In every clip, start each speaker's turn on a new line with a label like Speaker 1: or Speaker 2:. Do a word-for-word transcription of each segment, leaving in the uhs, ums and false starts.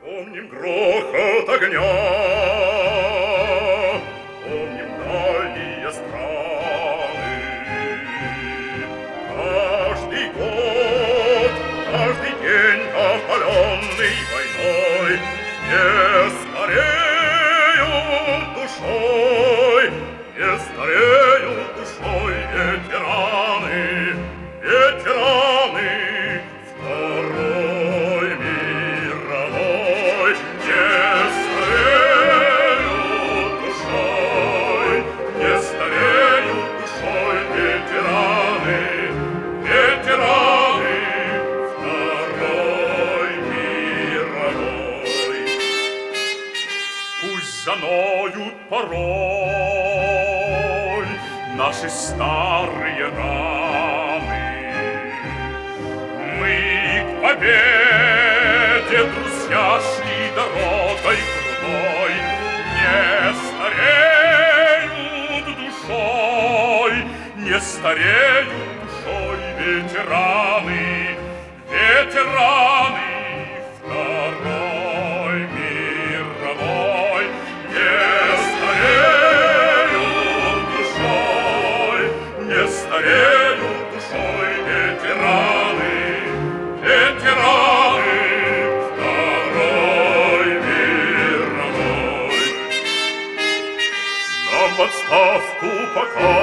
Speaker 1: Помним грохот огня, помним дальние страны. Каждый год, каждый день, опаленный войной, не стареют душой, не стареют душой ветераны, ветераны Второй мировой. Не стареют душой, не стареют душой ветераны, ветераны Второй мировой. Пусть заноют порой наши старые раны. Мы к победе, друзья, шли дорогой крутой. Не стареют душой, не стареют душой ветераны, ветераны Второй мировой. Не стареют душой, не стареют душой ветераны, ветераны Второй мировой. На подставку пока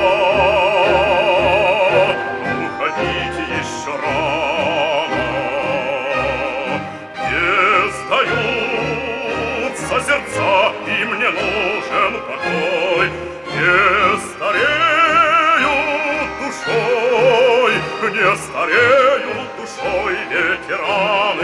Speaker 1: уходить еще рано. Не сдаются сердца, им не нужен покой. Не стареют душой, не стареют душой ветераны,